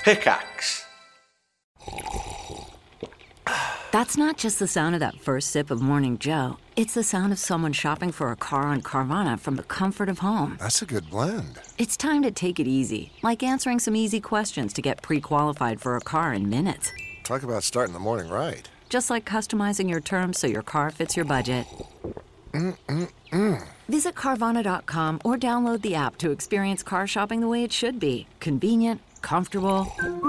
Pickaxe. That's not just the sound of that first sip of Morning Joe. It's the sound of someone shopping for a car on Carvana from the comfort of home. That's a good blend. It's time to take it easy, like answering some easy questions to get pre-qualified for a car in minutes. Talk about starting the morning right. Just like customizing your terms so your car fits your budget. Visit Carvana.com or download the app to experience car shopping the way it should be. Convenient, comfortable.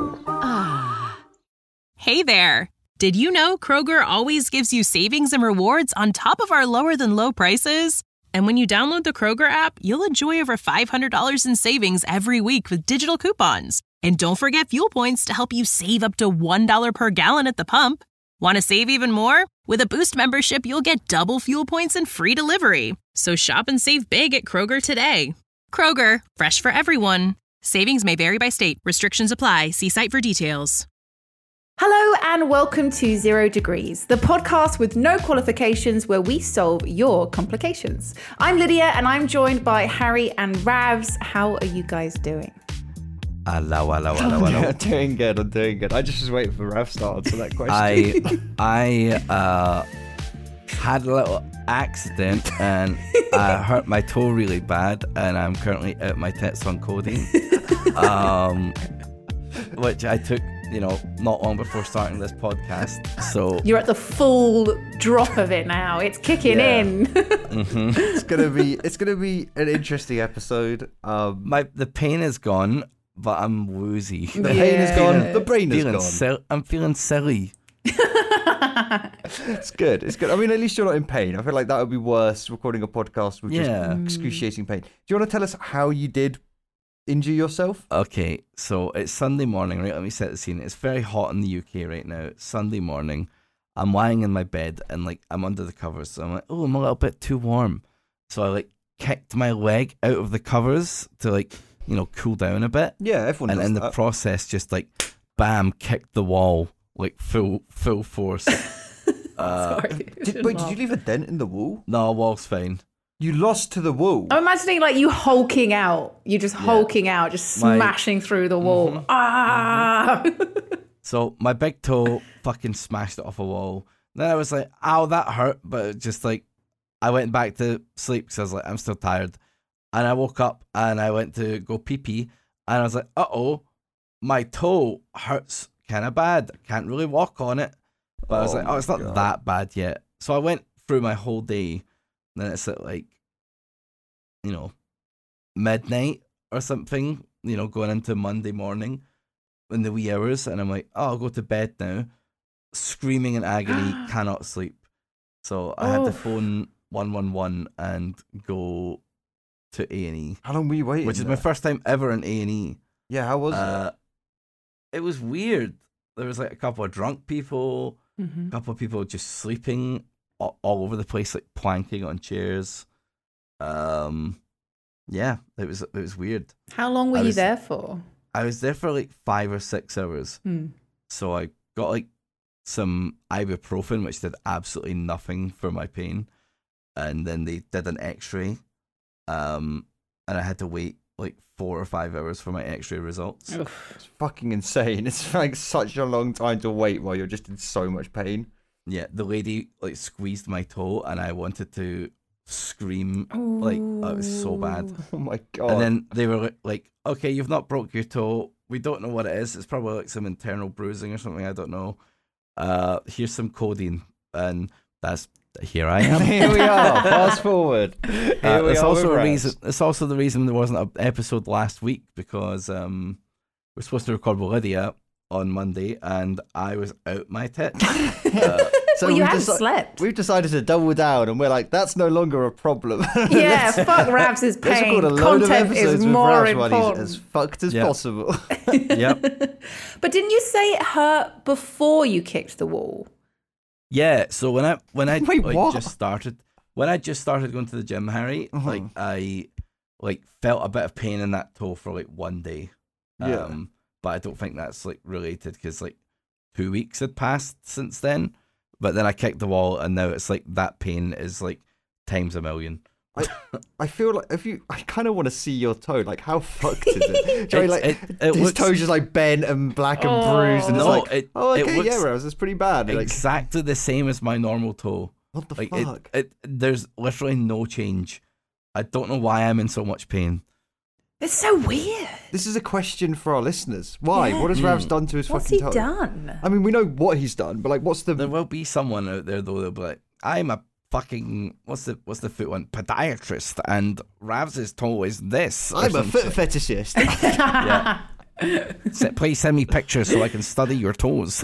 Hey there! Did you know Kroger always gives you savings and rewards on top of our lower-than-low prices? And when you download the Kroger app, you'll enjoy over $500 in savings every week with digital coupons. And don't forget fuel points to help you save up to $1 per gallon at the pump. Want to save even more? With a Boost membership, you'll get double fuel points and free delivery. So shop and save big at Kroger today. Kroger, fresh for everyone. Savings may vary by state. Restrictions apply. See site for details. Hello and welcome to 0 Degrees, the podcast with no qualifications where we solve your complications. I'm Lydia and I'm joined by Harry and Ravs. How are you guys doing? Hello. I'm doing good. I just was waiting for Rav to answer that question. I had a little accident and I hurt my toe really bad, and I'm currently out my tits on codeine, which I took, not long before starting this podcast. So You're at the full drop of it now. It's kicking in. Mm-hmm. It's gonna be an interesting episode. The pain is gone, but I'm woozy. The pain is gone. The brain is gone. I'm feeling silly. It's good. I mean, at least you're not in pain. I feel like that would be worse, recording a podcast with just excruciating pain. Do you want to tell us how you did injure yourself? Okay, so it's Sunday morning, right? Let me set the scene. It's very hot in the UK right now. It's Sunday morning. I'm lying in my bed and I'm under the covers. So I'm like, oh, I'm a little bit too warm. So I kicked my leg out of the covers to cool down a bit. Yeah, everyone does And in that. the process, just bam, kicked the wall full force. Sorry. Did you leave a dent in the wall? No, wall's fine. You lost to the wall. I'm imagining you hulking out. You just hulking out, just smashing through the wall. Mm-hmm. Ah! So my big toe fucking smashed it off a wall. Then I was like, ow, that hurt. But it just I went back to sleep because I was like, I'm still tired. And I woke up and I went to go pee-pee. And I was like, uh-oh, my toe hurts kind of bad. I can't really walk on it. But I was like, it's not that bad yet. So I went through my whole day. And then it's at midnight or something, going into Monday morning in the wee hours. And I'm like, I'll go to bed now. Screaming in agony, cannot sleep. So I had to phone 111 and go to A&E. How long were you waiting? Which is my first time ever in A&E. Yeah, how was it? It was weird. There was a couple of drunk people, a couple of people just sleeping all over the place, planking on chairs. Yeah, it was weird. How long were you there for? I was there for 5 or 6 hours. So I got some ibuprofen, which did absolutely nothing for my pain. And then they did an x-ray. And I had to wait 4 or 5 hours for my x-ray results. It's fucking insane. It's such a long time to wait while you're just in so much pain. Yeah, the lady squeezed my toe and I wanted to scream. It was so bad. Oh my God. And then they were like, okay, you've not broke your toe. We don't know what it is. It's probably some internal bruising or something. I don't know. Here's some codeine. And here I am. Here we are. Fast forward. It's also the reason there wasn't an episode last week because we're supposed to record with Lydia on Monday and I was out my tit. So you hadn't slept. We've decided to double down and we're like, that's no longer a problem. Yeah, fuck Ravs' pain. Let's record a load of Content episodes is with more Ravs while important. he's as fucked as possible. Yep. But didn't you say it hurt before you kicked the wall? Yeah, so when I Wait, what? just started going to the gym, Harry, I felt a bit of pain in that toe for 1 day. But I don't think that's related because 2 weeks had passed since then. But then I kicked the wall and now it's that pain is times a million. I feel like I kind of want to see your toe. Like, how fucked is it? Do you know, like his looks, toe's just like bent and black and bruised, and No, it's like, okay, looks yeah, Rose, it's pretty bad. Like, exactly the same as my normal toe. what the Like fuck? there's literally no change. I don't know why I'm in so much pain. It's so weird. This is a question for our listeners. Why? Yeah. What has Ravs done to his What's fucking he toe? done? I mean, we know what he's done, but like, what's the? There will be someone out there though that'll be like, I'm a fucking what's the foot one? Podiatrist, and Ravs' toe is this. or I'm a some foot shit. fetishist. Yeah. Please send me pictures so I can study your toes.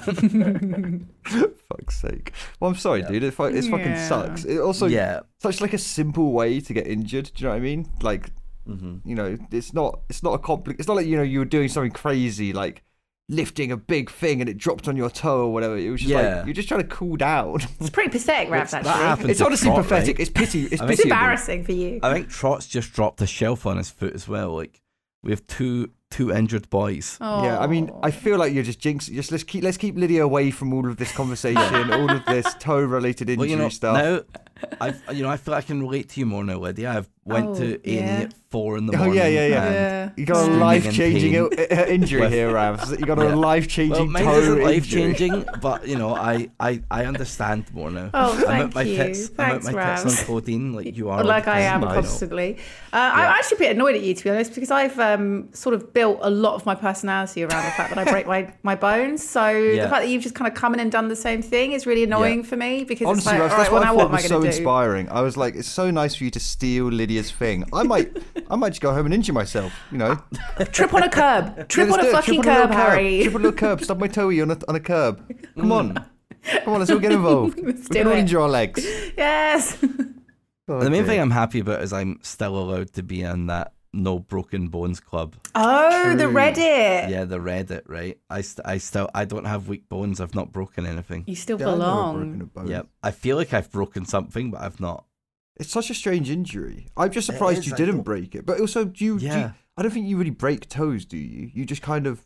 Fuck's sake. Well, I'm sorry, dude. It fucking Yeah. sucks. It also Yeah. such like a simple way to get injured. Do you know what I mean? Like, you know, it's not a complex. It's not like, you know, you were doing something crazy like lifting a big thing and it dropped on your toe or whatever. It was just like you're just trying to cool down. It's pretty pathetic, Ravs, That actually. happens It's to honestly Trot, pathetic. right? It's pity. It's I mean- It's pitiable. embarrassing for you. I think Trot's just dropped a shelf on his foot as well. Like we have two injured boys. Yeah, I mean, I feel like you're just jinxing. Just let's keep Lydia away from all of this conversation, all of this toe-related injury Well, you know, stuff. now I feel like I can relate to you more now, Lydia. I've went to A&E at 4 in the morning. yeah. and You got a screaming in life-changing pain. injury With- here, Ravs. You got a Yeah. life-changing Well, mine toe isn't injury. life-changing, but you know, I understand more now. Oh, I'm thank at my you. tits. Thanks, I'm at my tits Ravs. on codeine, like you are. Like I am you know. constantly. I'm actually a bit annoyed at you, to be honest, because I've sort of built a lot of my personality around the fact that I break my bones. So Yeah. the fact that you've just kind of come in and done the same thing is really annoying for me, because Honestly, it's like, Ravs, all that's right, well, what I now what thought am I was so going to do? inspiring. I was like, it's so nice for you to steal Lydia's thing. I might just go home and injure myself. You know, Trip on a curb. Trip Yeah, on let's a do it. fucking Trip on a curb, little Harry. Trip on a little curb. Stub my toey on a curb. Come on, let's all get involved. We do can all it. injure our legs. Yes. The main thing I'm happy about is I'm still allowed to be in that No Broken Bones club. Oh, the Reddit. Yeah, the Reddit, right? I don't have weak bones. I've not broken anything. You still Yeah, I've never belong. broken a bone. Yeah, I feel like I've broken something, but I've not. It's such a strange injury. I'm just surprised is, you I didn't don't- break it. But also, do you? Yeah. I don't think you really break toes, do you? You just kind of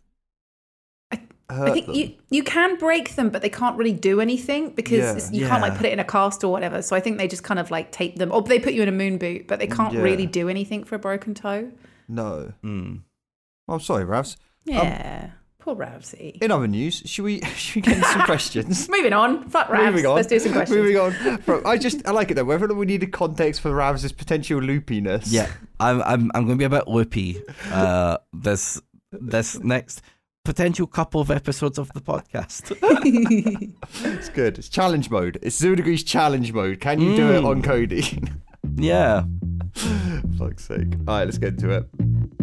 hurt I think them. you can break them, but they can't really do anything because you can't like Yeah. put it in a cast or whatever. So I think they just kind of like tape them, or they put you in a moon boot, but they can't Yeah. really do anything for a broken toe. No. Mm. I'm sorry, Ravs. Yeah, poor Ravsy. In other news, should we get into some questions? Moving on, fuck Ravs. Moving on. Let's do some questions. Moving on. Bro, I like it though. Whether we needed context for Ravs' potential loopiness. Yeah, I'm going to be a bit loopy. This next potential couple of episodes of the podcast. It's good. It's challenge mode. It's 0 Degrees challenge mode. Can you do it on codeine? Yeah. Fuck's sake. All right, let's get into it.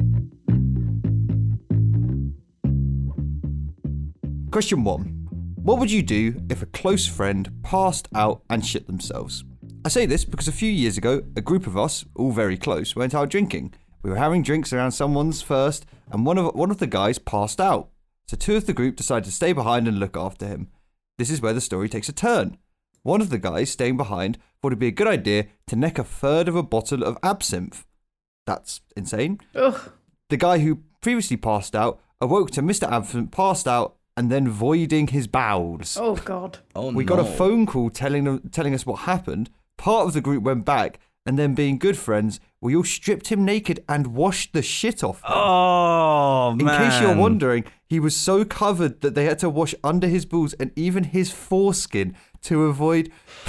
Question 1. What would you do if a close friend passed out and shit themselves? I say this because a few years ago, a group of us, all very close, went out drinking. We were having drinks around someone's first, and one of the guys passed out. So 2 of the group decided to stay behind and look after him. This is where the story takes a turn. One of the guys staying behind thought it'd be a good idea to neck a third of a bottle of absinthe. That's insane. Ugh. The guy who previously passed out awoke to Mr. Absinthe passed out and then voiding his bowels. Oh God. Oh, We got a phone call telling us what happened. Part of the group went back, and then being good friends, we all stripped him naked and washed the shit off him. Oh, In man. case you're wondering, he was so covered that they had to wash under his balls and even his foreskin to avoid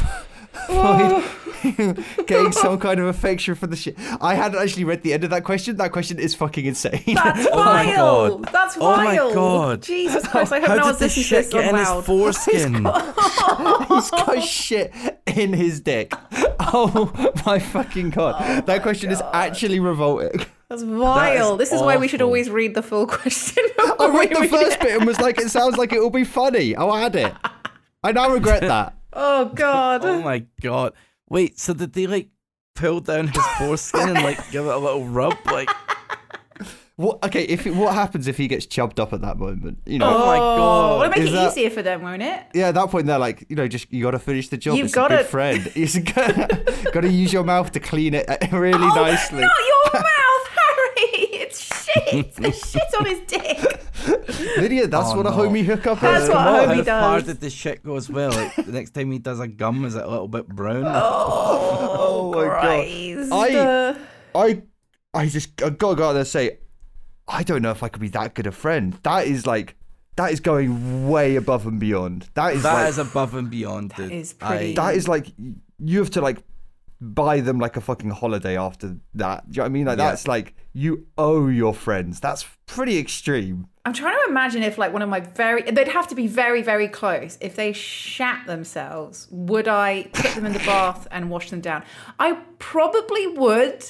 getting some kind of affection for the shit. I hadn't actually read the end of that question. That question is fucking insane. That's Oh my wild. God. That's Oh my wild. God. Jesus Christ! I hope How no did one's the listening to shit this get in on his loud. foreskin? He's got shit in his dick. Oh my fucking God. That question is actually revolting. That's vile. That is This is why we should awful. always read the full question. I read the before we first it. bit and was like, it sounds like it will be funny. I'll add it. I now regret that. Oh God. Oh my god. Wait, so did they like pull down his foreskin and like give it a little rub? Like, What? Okay, what happens if he gets chubbed up at that moment? You know. oh my god. Well, it'll make Is it that- easier for them, won't it? Yeah, at that point they're like, just you got to finish the job. You've It's gotta- a good friend. He's got to use your mouth to clean it really nicely. Not your mouth, Harry. It's shit. There's shit on his dick. Lydia, that's Oh, what a no. homie hookup That's is. what Come a on. homie How far does. did the shit go as well? Like, the next time he does a gum, is it a little bit brown? Oh, my Christ. God. I just I gotta go out there and say, I don't know if I could be that good a friend. That is going way above and beyond. That is above and beyond, dude. is pretty- that is like, you have to like buy them like a fucking holiday after that. Do you know what I mean? Like, Yeah. that's like, you owe your friends. That's pretty extreme. I'm trying to imagine if like one of my they'd have to be very, very close. If they shat themselves, would I put them in the bath and wash them down? I probably would.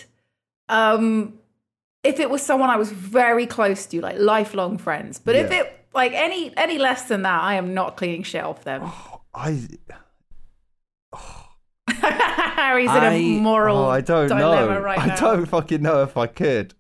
If it was someone I was very close to, like lifelong friends. But if Yeah. it like any less than that, I am not cleaning shit off them. Harry's in a moral I don't dilemma know. right I now. don't fucking know if I could.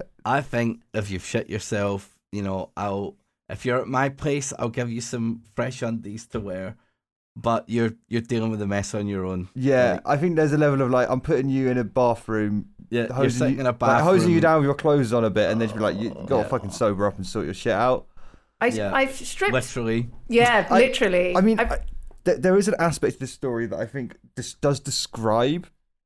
I think if you've shit yourself, you know, if you're at my place, I'll give you some fresh undies to wear. But you're dealing with the mess on your own. Yeah, Like, I think there's a level of like, I'm putting you in a bathroom. Yeah, you're hosing sitting you, in a like, hosing bathroom. you down with your clothes on a bit, and then just be like, you gotta Yeah. fucking sober up and sort your shit out. Yeah. I've stripped. literally. Yeah, literally. I mean, I've- there is an aspect to this story that I think this does describe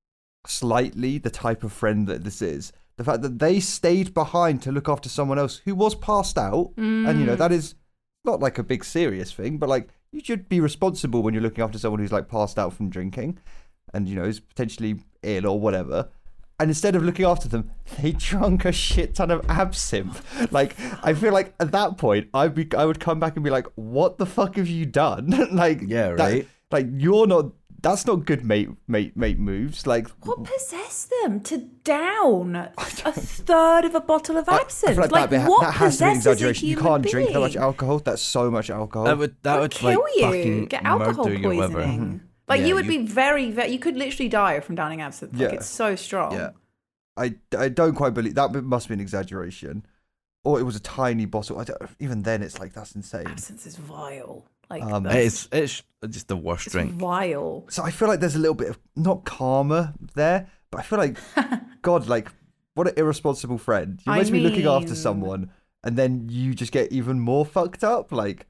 slightly the type of friend that this is. The fact that they stayed behind to look after someone else who was passed out, and you know, that is not like a big serious thing, but like, you should be responsible when you're looking after someone who's like passed out from drinking and, you know, is potentially ill or whatever. And instead of looking after them, they drunk a shit ton of absinthe. Like, I feel like at that point, I would come back and be like, what the fuck have you done? Like, Yeah, that- right. like, that's not good mate moves. Like, What possessed them to down a third of a bottle of I absinthe? feel like Like, that, what that has to be an possesses a exaggeration. You human can't drink that much being? alcohol. That's so much alcohol. That would Kill like you. fucking Get alcohol murder your liver. poisoning. Like Yeah, you would you- be very, very. You could literally die from downing absinthe. Like Yeah. it's so strong. Yeah. I don't quite believe that. Must be an exaggeration, or it was a tiny bottle. Even then, it's like, that's insane. Absinthe is vile. Like It's just the worst it's drink. vile. So I feel like there's a little bit of not karma there, but I feel like, God, like, what an irresponsible friend. You're I meant to be looking after mean- someone, and then you just get even more fucked up. Like,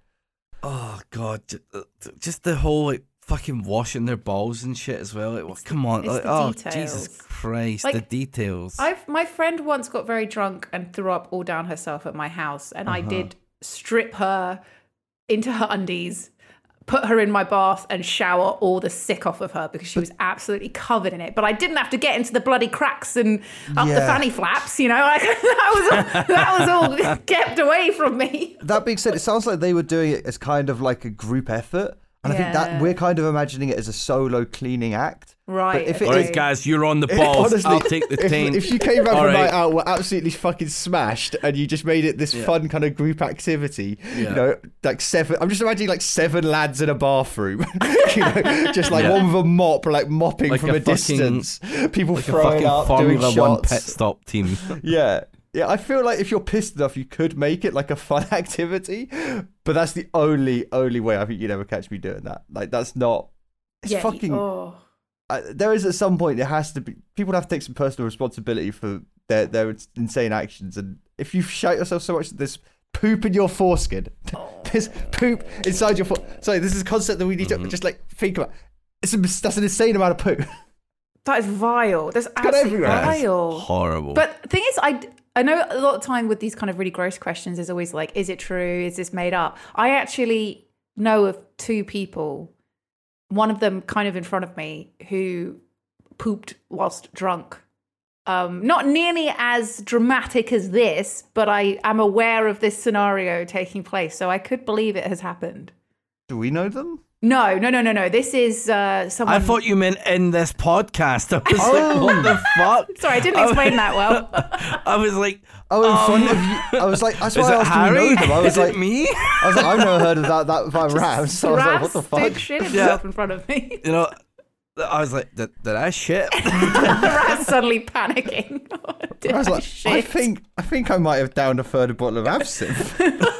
Oh god, just the whole like fucking washing their balls and shit as well. Like, well, come on, it's like, the oh details. Jesus Christ, Like, the details. My friend once got very drunk and threw up all down herself at my house, and I did strip her into her undies, put her in my bath, and shower all the sick off of her because she was absolutely covered in it. But I didn't have to get into the bloody cracks and up the Yeah. fanny flaps, you know. Like, that was all kept away from me. that being said, it sounds like they were doing it as kind of like a group effort, and I think Yeah. that we're kind of imagining it as a solo cleaning act. Right. But if it All is- right, guys, you're on the balls. Honestly, I'll take the taint. If you came back All from a right. night out, were absolutely fucking smashed, and you just made it this fun kind of group activity, you Yeah. know, like seven. I'm just imagining like 7 lads in a bathroom, you know, just like Yeah. one with a mop, like mopping Like from a a fucking- distance. People Like a throwing fucking up, doing Formula One pit shots. stop team. Yeah. Yeah, I feel like if you're pissed enough, you could make it like a fun activity, but that's the only way I think you'd ever catch me doing that. Like, that's not. It's Yeah. fucking. Oh. There is at some point, it has to be. People have to take some personal responsibility for their insane actions, and if you shite yourself so much that there's poop in your foreskin, there's poop inside your Sorry, this is a concept that we need to just like think about. That's an insane amount of poop. That is vile. That's got absolutely everywhere. vile. Horrible. But the thing is, I know a lot of time with these kind of really gross questions is always like, is it true? Is this made up? I actually know of 2 people, one of them kind of in front of me, who pooped whilst drunk. Not nearly as dramatic as this, but I am aware of this scenario taking place, so I could believe it has happened. Do we know them? No. This is someone. I thought you meant in this podcast. I was like, what the fuck? Sorry, I didn't explain that well. I was like, Oh, in front of you. I was like, that's why is I it asked Harry? if you know them. I was Is like, it me? I was like, I've never heard of that by Ram. So I was like, what the fuck? Raz shit himself in front of me. You know, I was like, did I shit? Raz suddenly panicking. Did I was like, shit? I think I might have downed a third bottle of absinthe.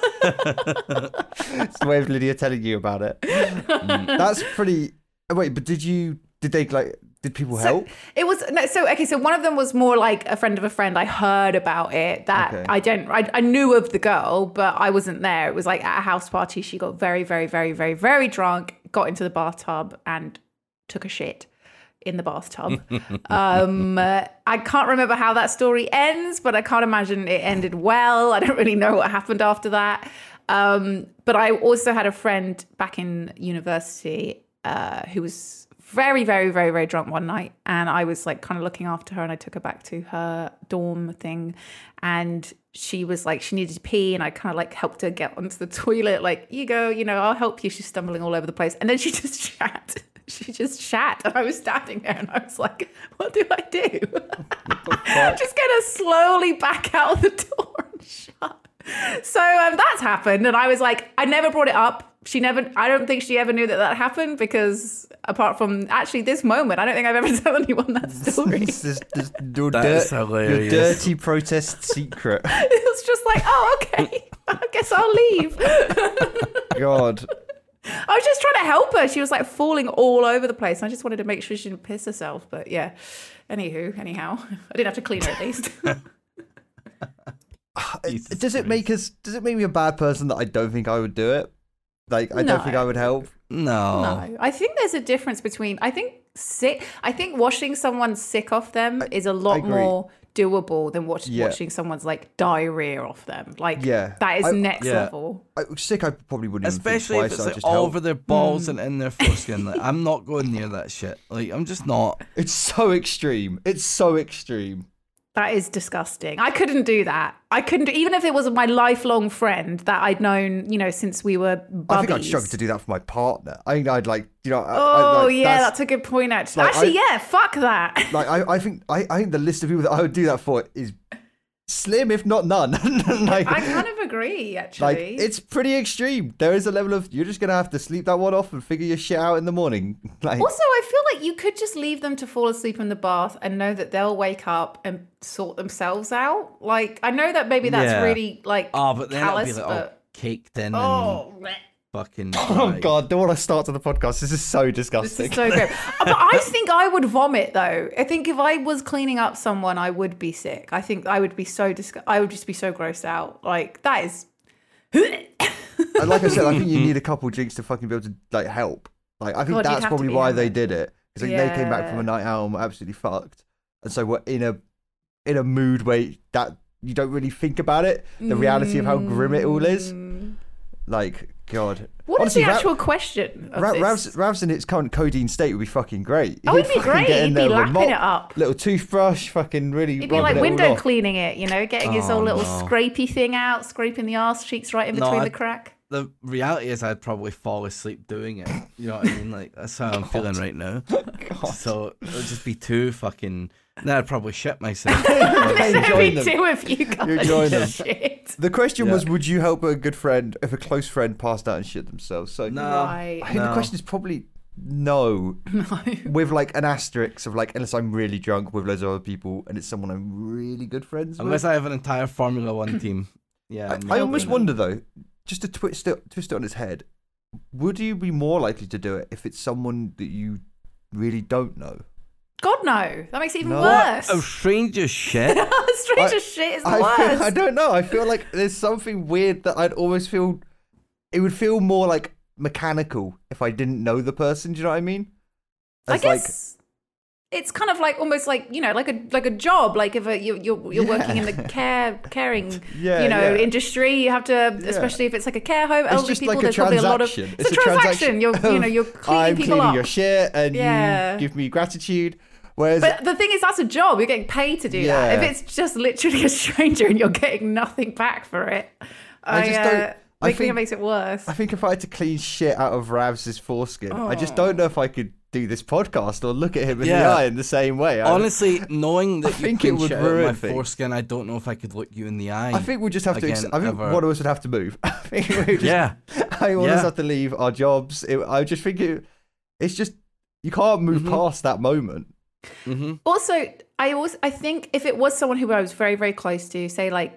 It's the way of Lydia telling you about it. That's pretty. Wait, but did they like Did people help? It was no. So okay. So one of them was more like a friend of a friend. I heard about it. That Okay. I knew of the girl, but I wasn't there. It was like at a house party. She got very, very, very, very, very drunk. Got into the bathtub and took a shit in the bathtub. I can't remember how that story ends, but I can't imagine it ended well. I don't really know what happened after that. But I also had a friend back in university who was very, very, very, very drunk one night, and I was like kind of looking after her, and I took her back to her dorm thing, and she was like, she needed to pee, and I kind of like helped her get onto the toilet, like, you go, I'll help you. She's stumbling all over the place, and then she just shat. She just shat, and I was standing there, and I was like, what do I do? I'm just gonna slowly back out the door and shut. So that's happened, and I was like, I never brought it up. I don't think she ever knew that happened, because apart from actually this moment, I don't think I've ever told anyone that story. Your That's hilarious. dirty protest secret. It was just like, oh, okay, I guess I'll leave. God. I was just trying to help her. She was like falling all over the place. I just wanted to make sure she didn't piss herself. But yeah, anyhow, I didn't have to clean her at least. Does it make me a bad person that I don't think I would do it? Like, I don't think I would help. No. I think there's a difference between, I think washing someone sick off them is a lot agree. more doable than watching someone's like diarrhea off them. Like, that is next level. Sick, I probably wouldn't Especially even if think it's twice. like Just all help. over their balls and in their foreskin. Like, I'm not going near that shit. Like, I'm just not. It's so extreme. That is disgusting. I couldn't do that. I couldn't, even if it was my lifelong friend that I'd known, since we were buddies. I think I'd struggle to do that for my partner. I think I'd like, that's a good point. Actually, fuck that. Like, I think the list of people that I would do that for is slim, if not none. Like, I kind of agree, actually. Like, it's pretty extreme. There is a level of, you're just going to have to sleep that one off and figure your shit out in the morning. Like, also, I feel like you could just leave them to fall asleep in the bath and know that they'll wake up and sort themselves out. Like, I know that maybe that's really, like, but then callous, it'll be like all caked in and fucking... oh, God, don't want to start to the podcast. This is so disgusting. This is so great. But I think I would vomit, though. I think if I was cleaning up someone, I would be sick. I think I would be so I would just be so grossed out. Like, that is... And like I said, I think you need a couple drinks to fucking be able to, like, help. Like, I think God, you'd that's have to probably be why they hammered. did it. Because they came back from a night out and were absolutely fucked. And so we're in a mood where that you don't really think about it. The reality of how grim it all is. Like, God. What Honestly, is the actual question of this? Ravs in its current codeine state would be fucking great. Oh, it'd be He'd fucking great. get in He'd there be with a lapping mop, it up. Little toothbrush, fucking really It'd be rubbing like it all window off. cleaning it, getting his old little scrapey thing out, scraping the arse cheeks right in between the crack. The reality is I'd probably fall asleep doing it. You know what I mean? Like, that's how I'm feeling right now. So it would just be too fucking... Then I'd probably shit myself. Enjoying them. Two of you guys. You're enjoying them. Shit. The question was, would you help a good friend if a close friend passed out and shit themselves? So No. Right. I think the question is probably no. With like an asterisk of like, unless I'm really drunk with loads of other people and it's someone I'm really good friends with. Unless I have an entire Formula One team. Yeah. I almost wonder though, just to twist it on its head, would you be more likely to do it if it's someone that you really don't know? God, no. That makes it even No. worse. A stranger's shit. Stranger shit is worse. I don't know. I feel like there's something weird that I'd always feel. It would feel more like mechanical if I didn't know the person. Do you know what I mean? I As guess it's kind of like almost like like a job. Like if you're working in the caring industry, you have to, especially if it's like a care home, elderly just people. like a There's probably a lot of transaction. it's a transaction. You're cleaning I'm people cleaning up. your shit and Yeah. you give me gratitude. Whereas But the thing is, that's a job. You're getting paid to do that. Yeah. If it's just literally a stranger and you're getting nothing back for it, I just don't. I think it think makes it worse. I think if I had to clean shit out of Ravs' foreskin, I just don't know if I could do this podcast or look at him in the Yeah. eye in the same way. Honestly, knowing that I you think clean it would shit out of ruin my things. foreskin, I don't know if I could look you in the eye. I think we just have to. Again, I think ever. one of us would have to move. I think we just, Yeah. I think one of us have to leave our jobs. I just think it's just you can't move past that moment. Mm-hmm. Also, I think if it was someone who I was very, very close to, say like,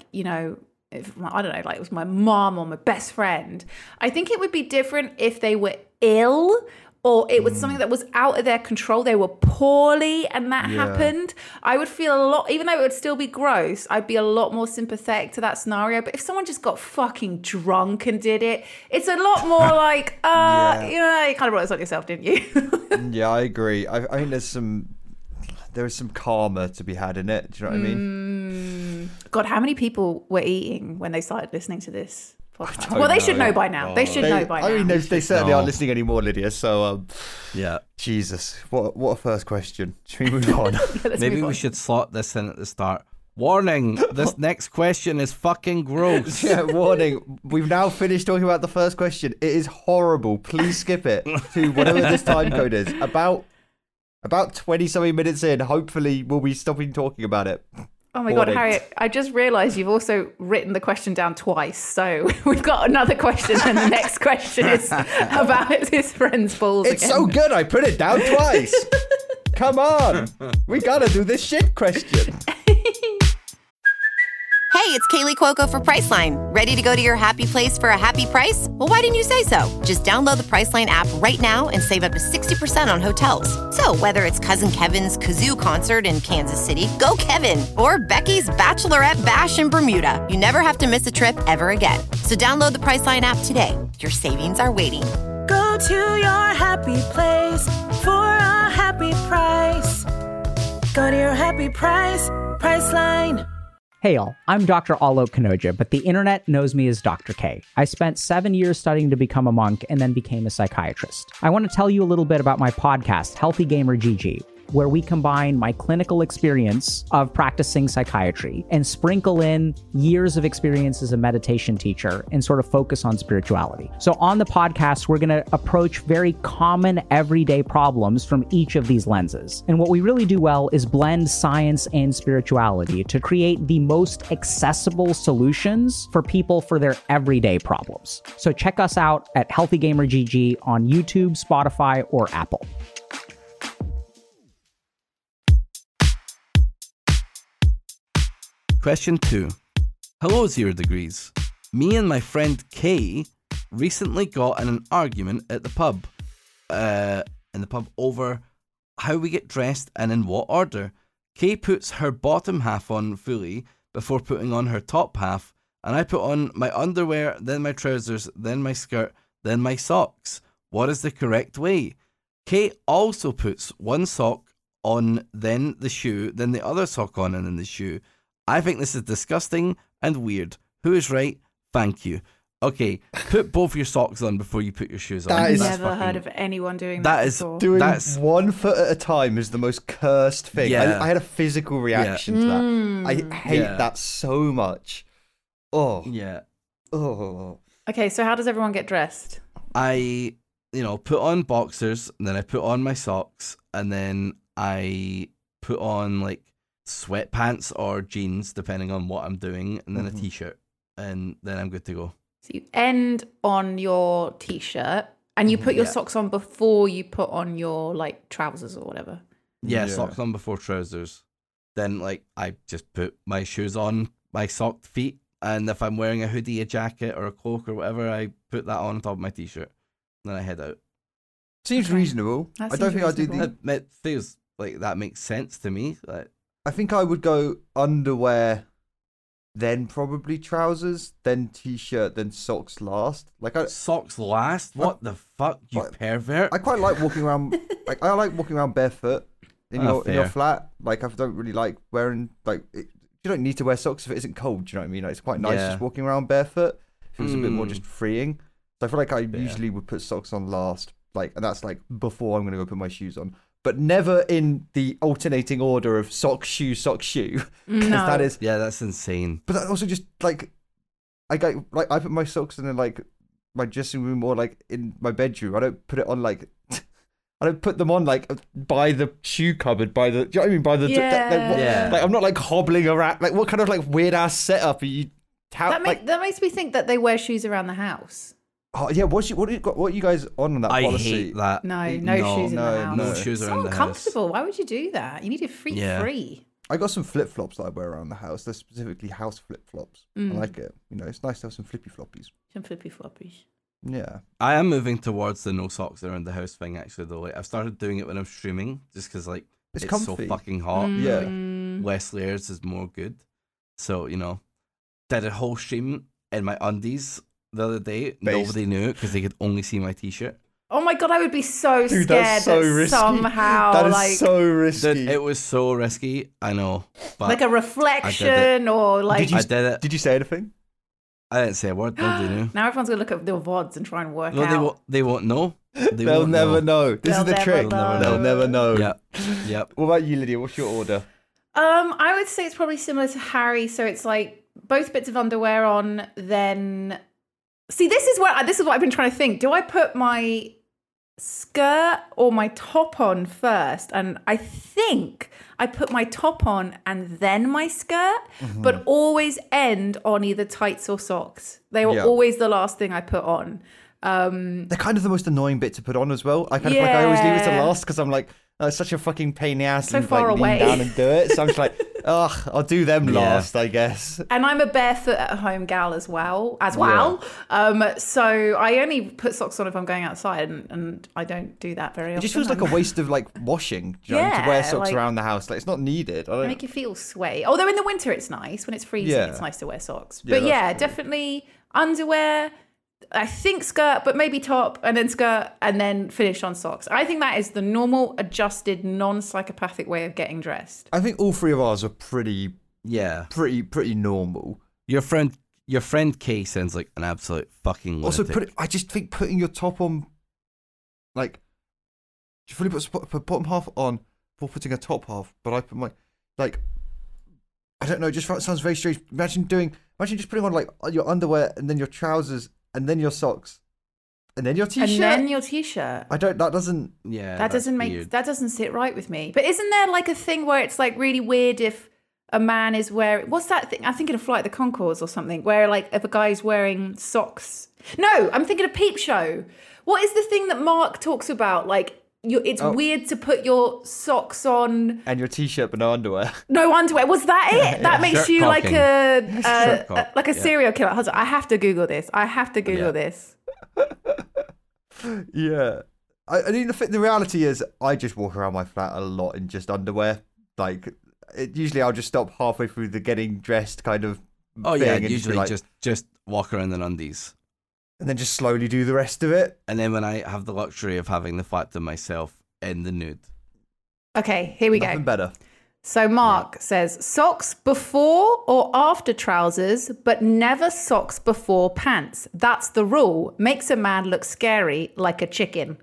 if I don't know, like it was my mom or my best friend, I think it would be different if they were ill or it was something that was out of their control, they were poorly and that happened, I would feel a lot, even though it would still be gross, I'd be a lot more sympathetic to that scenario. But if someone just got fucking drunk and did it, it's a lot more like, you kind of brought this on yourself, didn't you? Yeah, I agree. I think there's some karma to be had in it. Do you know what I mean? God, how many people were eating when they started listening to this podcast? Well, they should know by now. They should know by now. I mean, they certainly aren't listening anymore, Lydia. So, Yeah. Jesus, what a first question. Should we move on? Maybe we should slot this in at the start. Warning, this next question is fucking gross. Yeah, warning. We've now finished talking about the first question. It is horrible. Please skip it to whatever this time code is. About 20-something minutes in, hopefully we'll be stopping talking about it. Oh my God, Harriet, I just realised you've also written the question down twice. So we've got another question and the next question is about his friend's balls It's again. so good, I put it down twice. Come on. We gotta do this shit question. Hey, it's Kaylee Cuoco for Priceline. Ready to go to your happy place for a happy price? Well, why didn't you say so? Just download the Priceline app right now and save up to 60% on hotels. So whether it's Cousin Kevin's Kazoo Concert in Kansas City, go Kevin, or Becky's Bachelorette Bash in Bermuda, you never have to miss a trip ever again. So download the Priceline app today. Your savings are waiting. Go to your happy place for a happy price. Go to your happy price, Priceline. Hey y'all, I'm Dr. Alok Kanoja, but the internet knows me as Dr. K. I spent 7 years studying to become a monk and then became a psychiatrist. I want to tell you a little bit about my podcast, Healthy Gamer GG, where we combine my clinical experience of practicing psychiatry and sprinkle in years of experience as a meditation teacher and sort of focus on spirituality. So on the podcast, we're going to approach very common everyday problems from each of these lenses. And what we really do well is blend science and spirituality to create the most accessible solutions for people for their everyday problems. So check us out at Healthy Gamer GG on YouTube, Spotify, or Apple. Question 2. Hello, 0 Degrees. Me and my friend Kay recently got in an argument at the pub. Over how we get dressed and in what order. Kay puts her bottom half on fully before putting on her top half, and I put on my underwear, then my trousers, then my skirt, then my socks. What is the correct way? Kay also puts one sock on, then the shoe, then the other sock on, and then the shoe. I think this is disgusting and weird. Who is right? Thank you. Okay, put both your socks on before you put your shoes on. I've never heard of anyone doing that before. Doing 1 foot at a time is the most cursed thing. Yeah. I had a physical reaction to that. I hate that so much. Oh. Yeah. Oh. Okay, so how does everyone get dressed? I, put on boxers, and then I put on my socks, and then I put on, like, sweatpants or jeans, depending on what I'm doing, and then a t-shirt, and then I'm good to go. So you end on your t-shirt, and you put your socks on before you put on your, like, trousers or whatever. Yeah, socks on before trousers. Then, like, I just put my shoes on my socked feet, and if I'm wearing a hoodie, a jacket, or a cloak or whatever, I put that on top of my t-shirt, and then I head out. Seems reasonable. I don't think I do the... It feels like that makes sense to me. Like, I think I would go underwear, then probably trousers, then t-shirt, then socks last. Socks last? What the fuck, you pervert? I quite like walking around. I like walking around barefoot in your flat. Like, I don't really like wearing you don't need to wear socks if it isn't cold. Do you know what I mean? Like, it's quite nice just walking around barefoot. It feels a bit more just freeing. So I feel like I usually would put socks on last, and that's like before I'm gonna go put my shoes on. But never in the alternating order of sock, shoe, sock, shoe. No. That is... Yeah, that's insane. But that also just, I put my socks in, my dressing room or, in my bedroom. I don't put it on, I don't put them on, by the shoe cupboard, do you know what I mean? By the... I'm not, hobbling around. What kind of, weird-ass setup are you... That makes me think that they wear shoes around the house. Oh yeah, what are you guys on that policy? I hate that. No shoes in the house. No shoes it's around the house. It's uncomfortable. Why would you do that? You need to free. I got some flip flops that I wear around the house. They're specifically house flip flops. I like it. It's nice to have some flippy floppies. Some flippy floppies. Yeah. I am moving towards the no socks around the house thing. Actually, though, like I've started doing it when I'm streaming, just because like It's so comfy. fucking hot. Yeah. Less layers is more good. So did a whole stream in my undies the other day. Based. Nobody knew it because they could only see my t-shirt. Oh my God, I would be so Dude, scared that's so that risky. somehow, That is like, so risky. Dude, it was so risky. I know, but like a reflection or like. I did it. Did you say anything? I didn't say a word. Nobody knew. Now everyone's gonna look at the VODs and try and work No, out. they won't know. They'll won't never know. This They'll is the never trick. know. They'll never know. Yep. What about you, Lydia? What's your order? I would say it's probably similar to Harry. So it's like both bits of underwear on. Then, see, this is what I've been trying to think. Do I put my skirt or my top on first? And I think I put my top on and then my skirt, but always end on either tights or socks. They were always the last thing I put on. They're kind of the most annoying bit to put on as well. I always leave it to last because I'm like, oh, it's such a fucking pain in the ass So and far like away. lean down and do it. So I'm just like, ugh, I'll do them last, I guess. And I'm a barefoot at home gal as well. So I only put socks on if I'm going outside, and I don't do that very often. It just feels like a waste of like washing, to wear socks around the house. Like it's not needed. They make you feel sweaty. Although in the winter it's nice. When it's freezing, it's nice to wear socks. But definitely underwear. I think skirt, but maybe top, and then skirt, and then finish on socks. I think that is the normal, adjusted, non-psychopathic way of getting dressed. I think all three of ours are pretty normal. Your friend Kay sounds like an absolute fucking lunatic. Also, I just think putting your top on, like, you fully put bottom half on before putting a top half. But I put my, like, I don't know. It just sounds very strange. Imagine just putting on like your underwear and then your trousers and then your socks and then your t-shirt. And then your t-shirt. That doesn't. Yeah, that doesn't sit right with me. But isn't there like a thing where it's like really weird if a man is wearing, what's that thing? I'm thinking of Flight of the Conchords or something, where like if a guy's wearing socks. No, I'm thinking of Peep Show. What is the thing that Mark talks about? Like it's weird to put your socks on and your t-shirt but no underwear. No underwear. Was that it? That makes Shirt you cocking. like a serial killer. Hold on, I have to Google this. This. Yeah. I mean, the reality is I just walk around my flat a lot in just underwear. Like, usually I'll just stop halfway through the getting dressed kind of thing and usually like, just walk around in undies. And then just slowly do the rest of it. And then when I have the luxury of having the flat to myself in the nude. Okay, here we Nothing go. better. So Mark says, socks before or after trousers, but never socks before pants. That's the rule. Makes a man look scary like a chicken.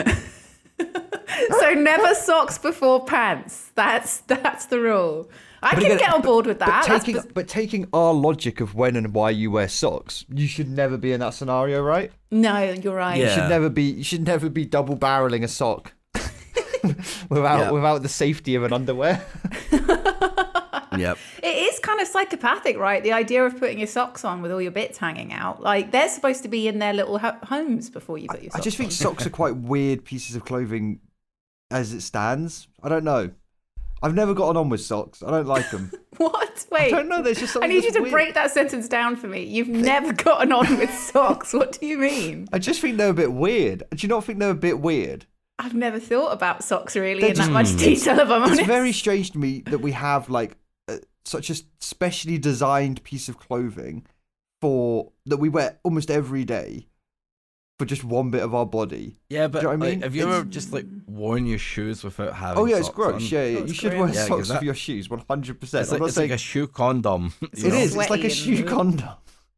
So never socks before pants. That's the rule. I can get on board with that. But taking our logic of when and why you wear socks, you should never be in that scenario, right? No, you're right. You should never be double barreling a sock without the safety of an underwear. Yep. It is kind of psychopathic, right? The idea of putting your socks on with all your bits hanging out. Like, they're supposed to be in their little homes before you put your socks on. I just think socks are quite weird pieces of clothing as it stands. I don't know. I've never gotten on with socks. I don't like them. What? Wait. I don't know. There's just something I need you that's to weird. break that sentence down for me. You've never gotten on with socks. What do you mean? I just think they're a bit weird. Do you not think they're a bit weird? I've never thought about socks really in that much detail, if I'm honest. It's very strange to me that we have like such a specially designed piece of clothing that we wear almost every day for just one bit of our body. Yeah, but do you know what I mean? Have you ever just like worn your shoes without having? Oh yeah, it's socks gross. on? Yeah. You should wear Yeah, socks 'cause with your shoes, 100%. It's like a shoe condom. It is. It's like a Sweaty shoe and- condom.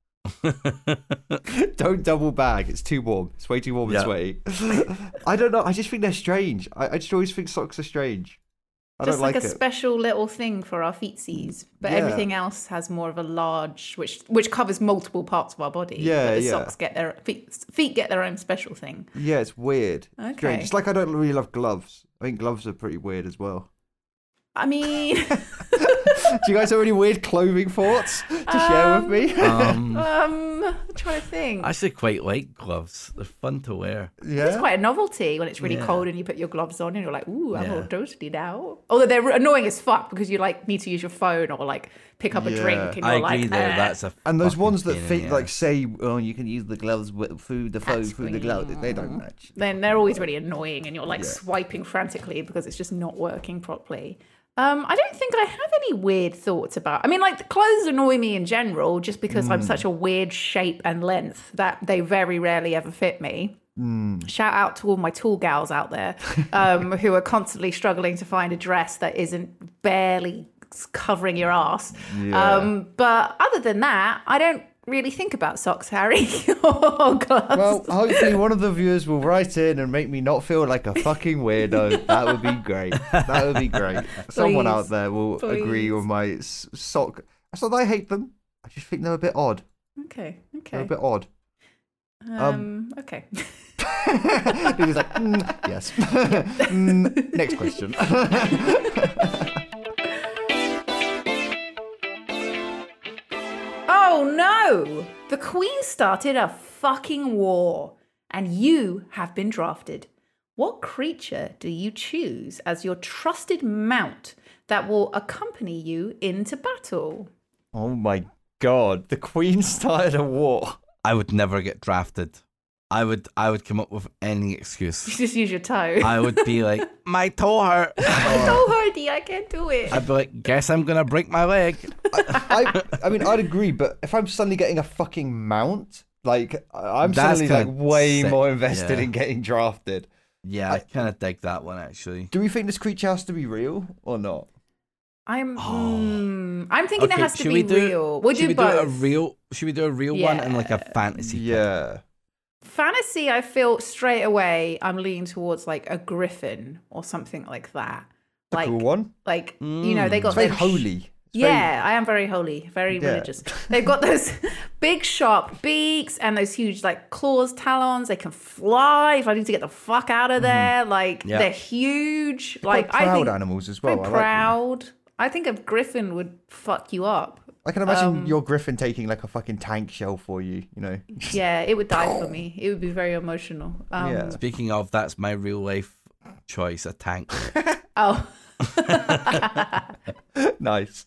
Don't double bag. It's too warm. It's way too warm and Yeah. sweaty. I don't know. I just think they're strange. I just always think socks are strange. I Just don't like like a it. special little thing for our feetsies, but Yeah. everything else has more of a large, which covers multiple parts of our body. Yeah, but the yeah. socks get their feet get their own special thing. Yeah, it's weird. Okay. Strange. It's like I don't really love gloves. I think gloves are pretty weird as well. I mean, Do you guys have any weird clothing thoughts to share with me? I'm trying to think. I actually quite like gloves. They're fun to wear. It's quite a novelty when it's really cold and you put your gloves on and you're like, ooh, I'm all toasty now. Although they're annoying as fuck because you like need to use your phone or like pick up a drink and you're I like, agree though. That's a And those fucking ones that pain in fit, the like ass. say, oh, you can use the gloves through the phone, through the gloves. They don't match. then they're always really annoying and you're like swiping frantically because it's just not working properly. I don't think I have any weird thoughts about. I mean, like the clothes annoy me in general, just because I'm such a weird shape and length that they very rarely ever fit me. Shout out to all my tall gals out there who are constantly struggling to find a dress that isn't barely covering your ass. But other than that, I don't really think about socks, Harry, or gloves. Well, hopefully one of the viewers will write in and make me not feel like a fucking weirdo. That would be great. That would be great. Someone out there will agree with my sock. It's not that I hate them. I just think they're a bit odd. Okay. They're a bit odd. Okay. He's like, yes. Next question. Oh no! The Queen started a fucking war, and you have been drafted. What creature do you choose as your trusted mount that will accompany you into battle? Oh my god, the Queen started a war. I would never get drafted. I would come up with any excuse. Just use your toe. I would be like, my toe hurt. So hardy, I can't do it. I'd be like, guess I'm gonna break my leg. I mean, I'd agree, but if I'm suddenly getting a fucking mount, like, I'm That's suddenly like kinda way sick, more invested yeah. in getting drafted. Yeah, I kind of dig that one actually. Do we think this creature has to be real or not? I'm thinking it has to be real. We'll do should both. Should we do a real one and like a fantasy? Yeah. Fantasy, I feel straight away I'm leaning towards like a griffin or something like that. Like, a cool one. Like, you know, they got It's very them holy. Yeah, I am very holy, very religious. They've got those big sharp beaks and those huge like claws, talons. They can fly. If I need to get the fuck out of there, like they're huge. Like Quite proud I think animals as well. very I like them. proud. I think a griffin would fuck you up. I can imagine your griffin taking like a fucking tank shell for you, you know? Yeah, it would die for me. It would be very emotional. Yeah. Speaking of, that's my real life choice, a tank. Oh. Nice.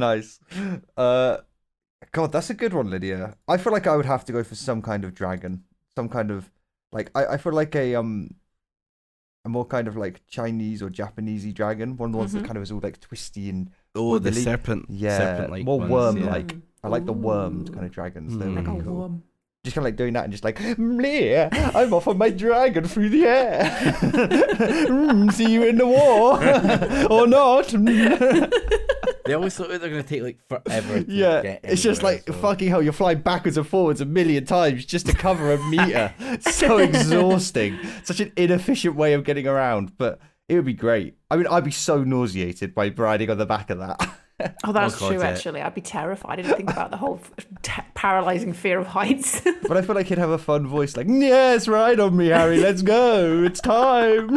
God, that's a good one, Lydia. I feel like I would have to go for some kind of dragon. Some kind of, like, I feel like a more kind of like Chinese or Japanesey dragon. One of the ones that kind of is all like twisty and The serpent. yeah, serpent-like more ones, worm-like. I like the wormed kind of dragons. They're Like a really cool. worm. Just kind of like doing that and just like, yeah, I'm off on my dragon through the air. See you in the war. Or not. They always look like they're going to take like forever to Yeah, get it's just anywhere, like, so- fucking hell, you're flying backwards and forwards a million times just to cover a meter. It's so exhausting. Such an inefficient way of getting around, but it would be great. I mean, I'd be so nauseated by riding on the back of that. Oh, that's God, true, yeah. actually. I'd be terrified. I didn't think about the whole paralyzing fear of heights. But I feel like he'd have a fun voice like, yes, ride on me, Harry, let's go, it's time.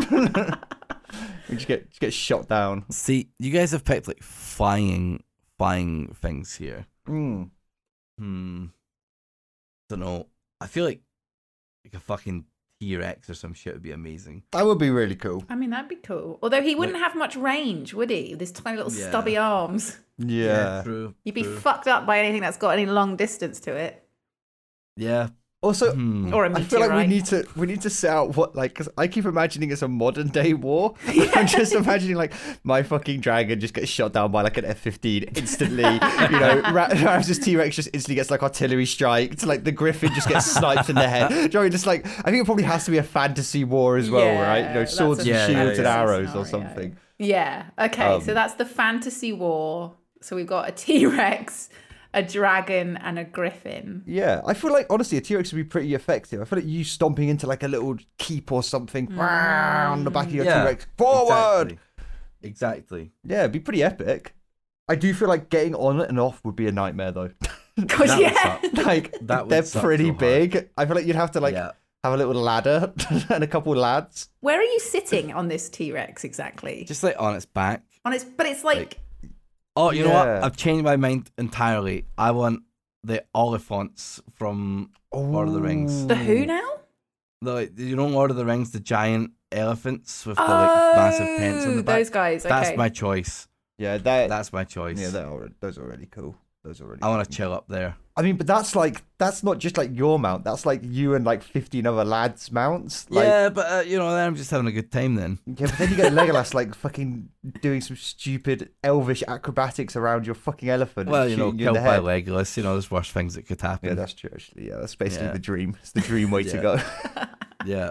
We just get shot down. See, you guys have picked like flying things here. Mm. Don't know. I feel like a fucking T-Rex or some shit would be amazing. That would be really cool. I mean, that'd be cool. Although he wouldn't have much range, would he? With his tiny little stubby arms. Yeah. True. You'd be fucked up by anything that's got any long distance to it. Yeah. Also, Or a meteorite. I feel like we need to set out what, like, because I keep imagining it's a modern day war. I'm just imagining like my fucking dragon just gets shot down by like an F-15 instantly. You know, Rav's T-Rex just instantly gets like artillery striked. Like the Griffin just gets sniped in the head. Do you know what I mean? Just like, I think it probably has to be a fantasy war as well, Yeah, right? You know, that's swords a and shields and fantasy arrows or scenario. something. Yeah. Okay, so that's the fantasy war. So we've got a T-Rex, a dragon, and a griffin. Yeah, I feel like honestly a T-Rex would be pretty effective. I feel like you stomping into like a little keep or something on the back of your T-Rex. Forward! Exactly. Yeah, it'd be pretty epic. I do feel like getting on and off would be a nightmare though. God, That would yeah. suck. Like That would they're suck pretty so hard. big. I feel like you'd have to like Yeah. have a little ladder and a couple lads. Where are you sitting on this T-Rex exactly? Just like on its back. On its, but it's like Oh, you know what? Yeah. I've changed my mind entirely. I want the Oliphants from Lord of the Rings. The who now? You know Lord of the Rings, the giant elephants with the massive tents on the back? Those guys, okay. That's my choice. Yeah, That's my choice. Yeah, those are really cool. I want to chill up there. I mean, but that's not just like your mount. That's like you and like 15 other lads' mounts. Like, Yeah, but then I'm just having a good time then. yeah, but then you get Legolas like fucking doing some stupid elvish acrobatics around your fucking elephant. Well, and you know, shooting you in killed the by head. Legolas, there's worse things that could happen. Yeah, that's true. Actually, yeah, that's basically Yeah. the dream. It's the dream way to Yeah. go. Yeah.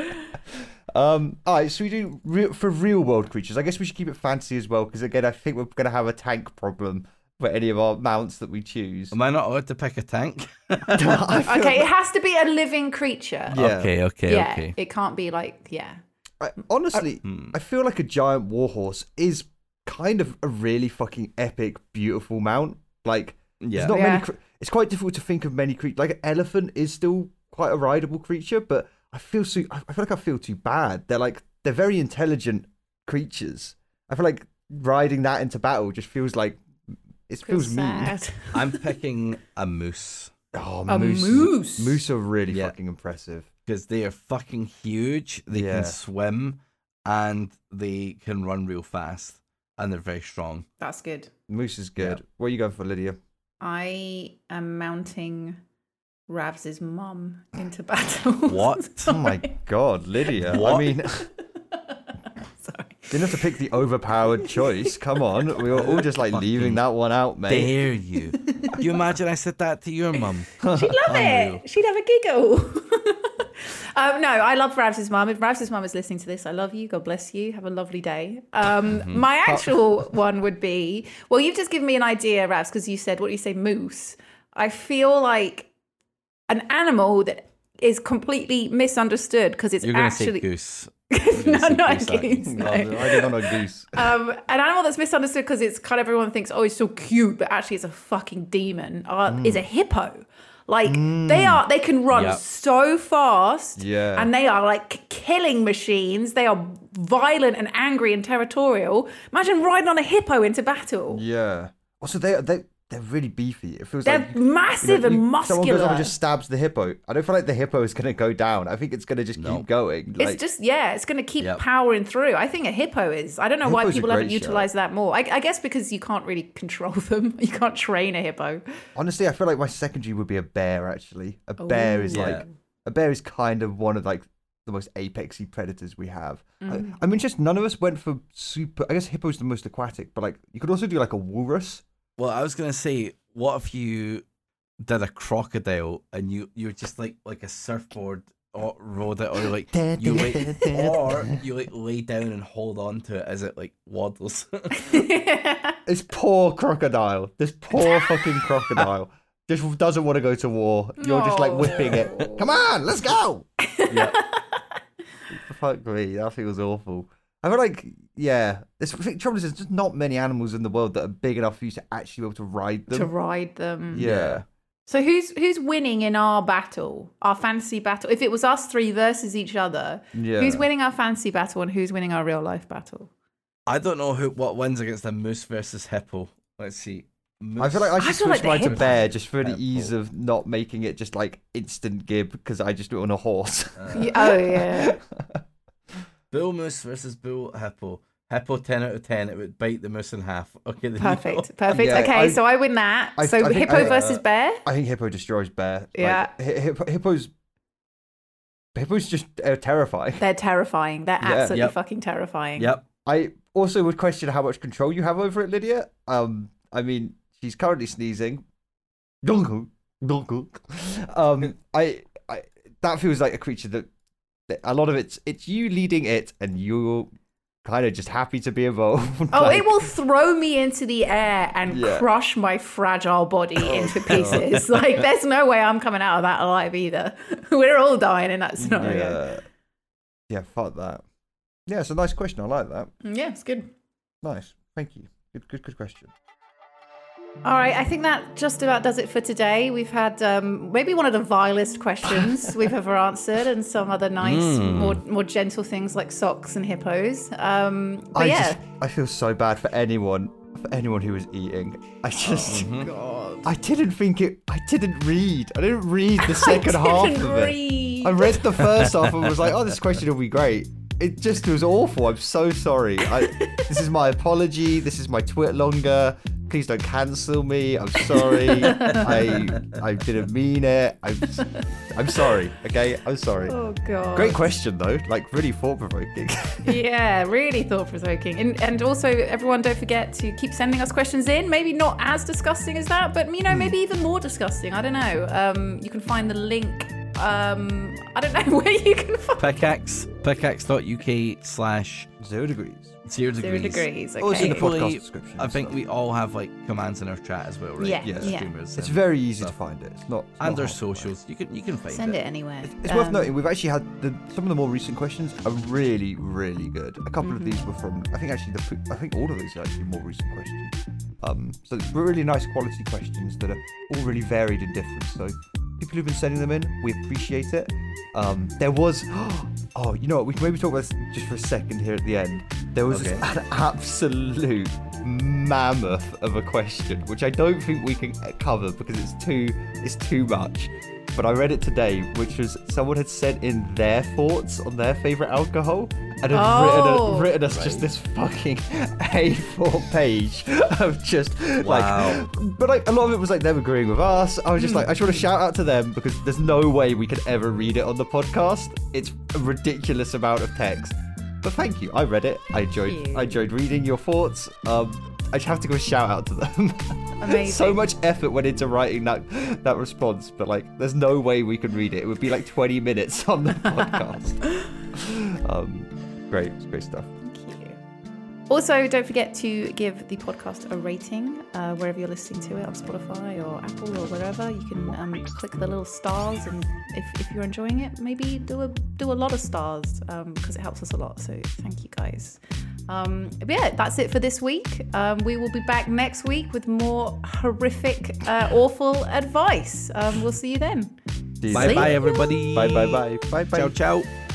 All right, so we do for real world creatures. I guess we should keep it fantasy as well, because again, I think we're gonna have a tank problem for any of our mounts that we choose. Am I not allowed to pick a tank? Okay, it has to be a living creature. Yeah. Okay. It can't be like, Honestly, I feel like a giant warhorse is kind of a really fucking epic, beautiful mount. Like, Yeah. there's not Yeah. many. It's quite difficult to think of many creatures. Like an elephant is still quite a rideable creature, but I feel like I feel too bad. They're very intelligent creatures. I feel like riding that into battle just feels like it feels mean. sad. I'm picking a moose Oh, A moose. moose? Moose are really Yeah. fucking impressive. because they are fucking huge. They Yeah. can swim and they can run real fast and they're very strong. That's good. Moose is good. Yeah. What are you going for, Lydia? I am mounting Rav's mum into battle. What? Oh my god, Lydia. What? I mean, Sorry. didn't have to pick the overpowered choice. Come on. We were all just like leaving that one out, mate. Dare you? You imagine I said that to your mum? She'd love Unreal. it. She'd have a giggle. No, I love Rav's mum. If Rav's mum is listening to this, I love you. God bless you. Have a lovely day. My actual one would be, well, you've just given me an idea, Ravs, because you said, what do you say, moose? I feel like an animal that is completely misunderstood because it's You're going to actually... say goose. No, not a goose, aren't you? goose. No, No. I did not know goose. An animal that's misunderstood because it's kind of everyone thinks, oh, it's so cute, but actually it's a fucking demon. Is a hippo. Like they can run Yep. so fast, Yeah. and they are like killing machines. They are violent and angry and territorial. Imagine riding on a hippo into battle. Yeah. Also, they're really beefy. It feels They're like massive and Someone muscular. goes up and just stabs the hippo. I don't feel like the hippo is going to go down. I think it's going to just keep going. Like, It's just, it's going to keep Yep. powering through. I think a hippo is. I don't know why Hippo's a people haven't great utilized that more. I guess because you can't really control them. You can't train a hippo. honestly, I feel like my secondary would be a bear. Actually, a bear is Yeah. a bear is kind of one of like the most apexy predators we have. I mean, just none of us went for super. I guess hippo's the most aquatic, but like you could also do like a walrus. Well, I was going to say, what if you did a crocodile and you're just like a surfboard or rode it, or like you lay down and hold on to it as it like waddles. This poor crocodile. This poor fucking crocodile. Just doesn't want to go to war. You're just like whipping it. Come on, let's go. Yeah. Fuck me, that feels awful. I feel like, yeah. The trouble is, there's just not many animals in the world that are big enough for you to actually be able to ride them. To ride them. Yeah. So who's winning in our battle, our fantasy battle? If it was us three versus each other, Yeah. who's winning our fantasy battle and who's winning our real life battle? I don't know what wins against a moose versus hippo. Let's see. Moose. I feel like I should feel like switch the mine to hippo- bear just for the Hippo. ease of not making it just like instant gib because I just do it on a horse. Oh yeah. Bull moose versus bull hippo. Hippo 10 out of 10. It would bite the moose in half. Okay, there you go. Perfect. Yeah, Okay, so I win that. I So think hippo versus bear. I think hippo destroys bear. Yeah. Like, hippos just terrifying. They're terrifying. They're Yeah. absolutely Yep. fucking terrifying. Yep. I also would question how much control you have over it, Lydia. I mean, she's currently sneezing. I that feels like a creature that a lot of it's you leading it, and you're kind of just happy to be involved. Oh, Like, it will throw me into the air and Yeah. crush my fragile body into pieces. Like, there's no way I'm coming out of that alive either. We're all dying in that scenario. Yeah, fuck that. Yeah, it's a nice question. I like that. Yeah, it's good. Nice. Thank you. Good question. All right, I think that just about does it for today. We've had maybe one of the vilest questions we've ever answered, and some other nice, more gentle things like socks and hippos. But yeah, I feel so bad for anyone for anyone who was eating. I just, God. I didn't read the second half of it. I read the first half and was like, oh, this question will be great. It just was awful. I'm so sorry. This is my apology. This is my twit longer. Please don't cancel me. I'm sorry. I didn't mean it. I'm sorry. Okay, I'm sorry. Oh God. Great question though. Like really thought-provoking. Yeah, really thought-provoking. And also, everyone, don't forget to keep sending us questions in. Maybe not as disgusting as that, but maybe even more disgusting. I don't know. You can find the link. I don't know where you can find pickaxe.uk/0 degrees. 0 degrees. 0 degrees. Okay. Also in the podcast description. I think we all have like commands in our chat as well, right? Yeah. Streamers It's and very easy to stuff. find it. It's not. And not our hard to socials. You can find Send it. it anywhere. It's worth noting we've actually had some of the more recent questions are really, really good. A couple of these were from I think all of these are actually more recent questions. So it's really nice quality questions that are all really varied and different. So people who've been sending them in, we appreciate it. There was you know what, we can maybe talk about this just for a second here at the end. There was an absolute mammoth of a question, which I don't think we can cover because it's too much. But I read it today, which was someone had sent in their thoughts on their favourite alcohol and had written us just this fucking A4 page of just like, but like a lot of it was like them agreeing with us. I was just like, I just want to shout out to them because there's no way we could ever read it on the podcast. It's a ridiculous amount of text. But thank you. I read it. I enjoyed reading your thoughts. I just have to give a shout out to them. Amazing. So much effort went into writing that response, but like, there's no way we could read it. It would be like 20 minutes on the podcast. Great, it's great stuff. Thank you. Also, don't forget to give the podcast a rating wherever you're listening to it, on Spotify or Apple or wherever. You can click the little stars, and if you're enjoying it, maybe do a lot of stars because it helps us a lot. So thank you guys. But yeah, that's it for this week. We will be back next week with more horrific, awful advice. We'll see you then. Bye bye, everybody. Bye bye bye. Bye bye. Ciao ciao.